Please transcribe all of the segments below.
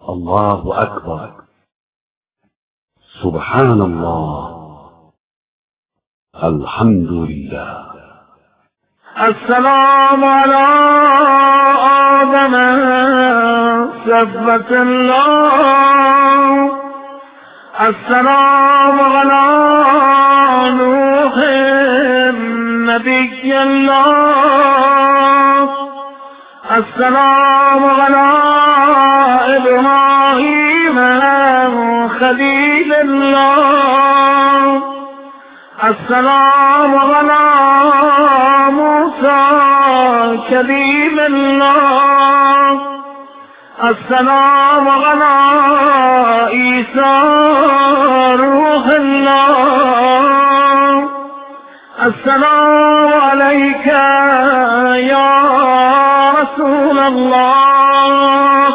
الله أكبر. سبحان الله. الحمد لله. السلام على آدم سبت الله، السلام على نوح نبي الله، السلام على إبراهيم خليل الله، السلام على موسى كليم الله، السلام على عيسى روح الله، السلام عليك يا رسول الله،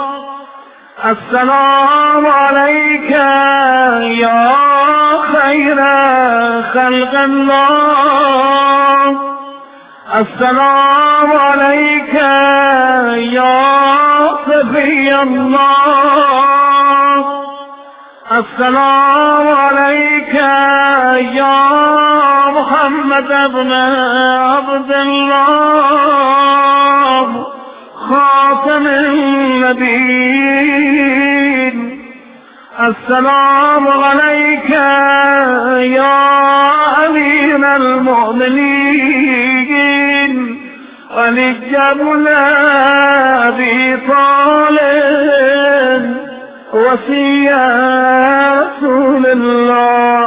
السلام عليك يا خير خلق الله، السلام عليك يا صفي الله، السلام عليك يا محمد بن عبد الله خاتم النبيين، السلام عليك يا أمير المؤمنين ولي بن أبي طالب وصي رسول الله،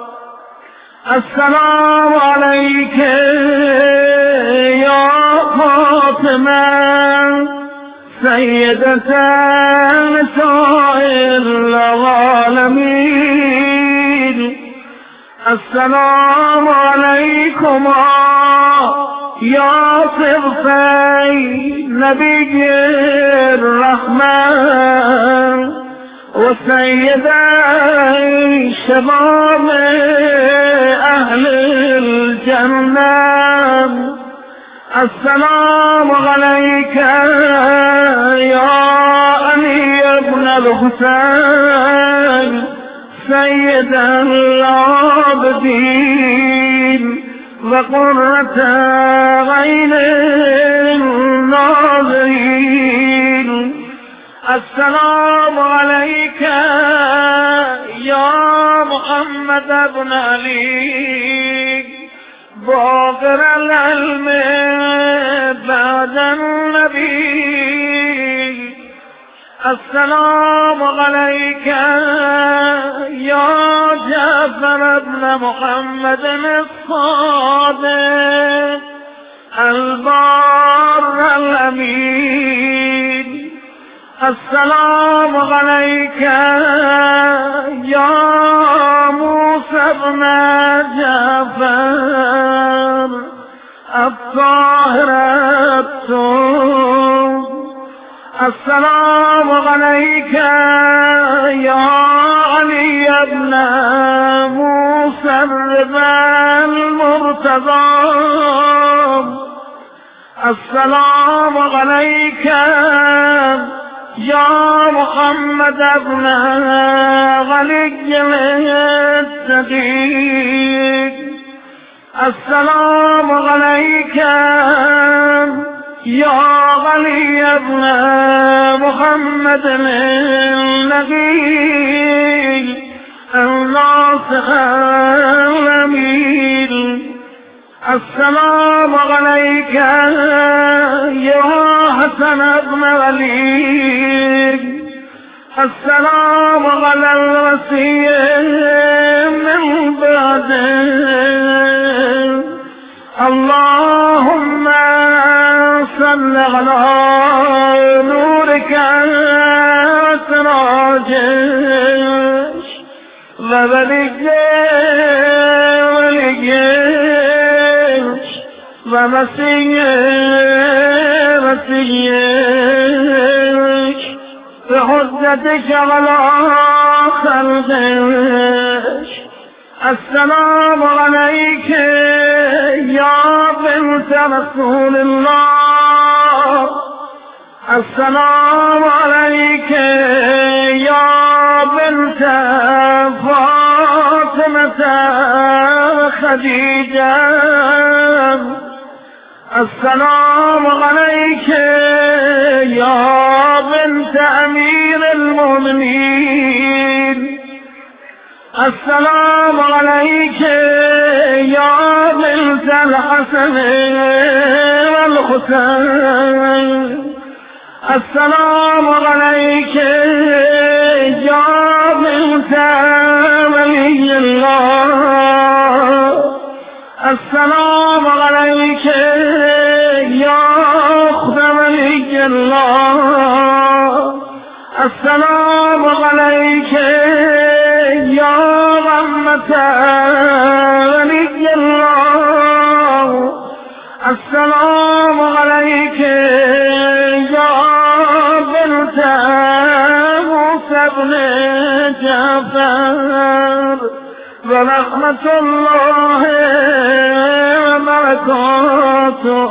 السلام عليك يا فاطمة سيدة نساء العالمين، السلام عليكما يا صفتي نبي الرحمن وسيدي شباب أهل الجنة، السلام عليك يا علي بن الحسين سيد العابدين وقرة عين الناظرين، السلام عليك يا محمد بن علي باقر العلم بعد النبي، السلام عليك يا جعفر بن محمد الصادق البار الأمين، السلام عليك يا موسى بن جعفر الطاهر التوب، السلام عليك يا علي بن موسى الرضا المرتضى، السلام عليك يا محمد بن علي الصديق، السلام عليك يا علي بن محمد النبي الناصح الأمين، السلام عليك يا حسن بن علي، السلام على الوصي من بعده، اللهم صل على نورك سراجك وليك ومسيرك بحجتك على خلقك، السلام عليك يا بنت رسول الله، السلام عليك خديجة السلام عليك يا بنت أمير المؤمنين السلام عليك يا بنت الحسن والحسين السلام عليك يا بنت ولي الله السلام عليك يا أخت ولي الله السلام عليك يا رحمة ولي الله السلام عليك يا بنت موسى بن جعفر ورحمة الله وبركاته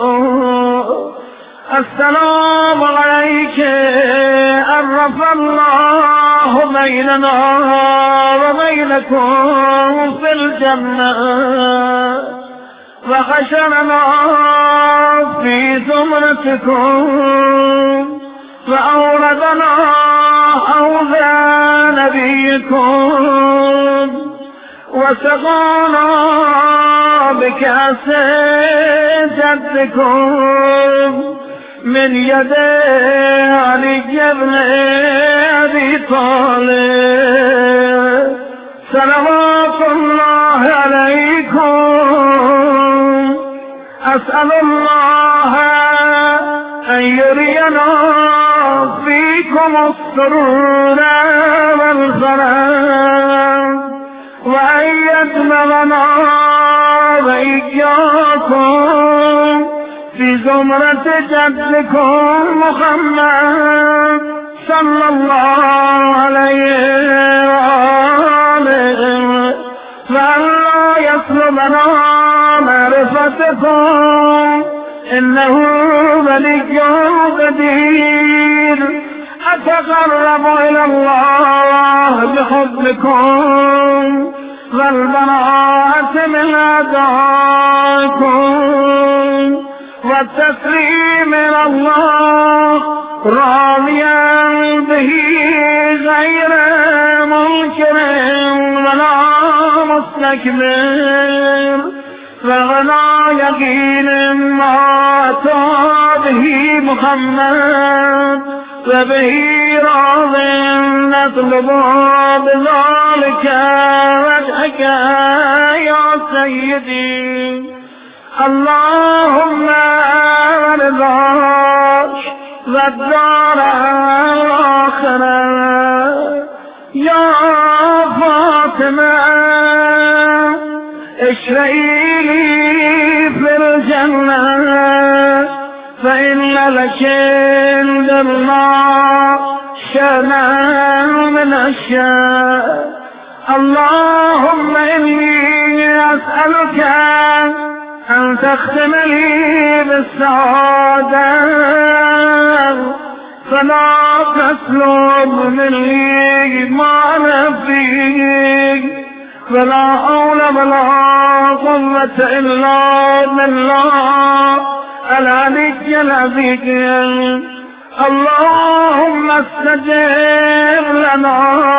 السلام عليك عرف الله بيننا وبينكم في الجنة وحشرنا في زمرتكم وأوردنا حوض نبيكم وسقانا بكأس جدكم من يد علي بن أبي طالب صلوات الله عليكم أسأل الله أن يرينا فيكم السرور والفرح وأن يجمعنا وإياكم في زمرة جدكم محمد صلى الله عليه وآله وأن لا يسلبنا معرفتكم إنه ولي قدير أتقرب إلى الله بحبكم والبراءة من أعدائكم والتسليم إلى الله راضيا به غير منكر ولا مستكبر ولا يقين ما أتى به محمد وبه راض نطلب بذلك وجهك يا سيدي اللهم رضاك والدار الآخرة يا فاطمة اشرعي لي في الجنة فإن لك عند الله شأنا من الشأن اللهم إني أسألك أن تختم لي بالسعادة فلا تسلب مني ما نفيك ولا حول ولا قوة إلا بالله العلي العظيم اللهم استجب لنا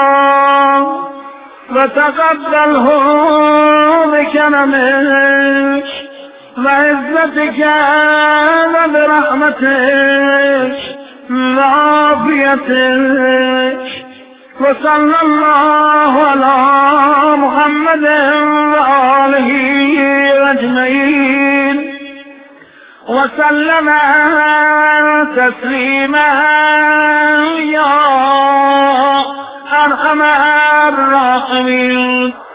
وتقبله بكرمك وعزتك وبرحمتك وعافيتك وصلى الله على محمد وآله أجمعين وسلم تسليما يا أرحم الراحمين.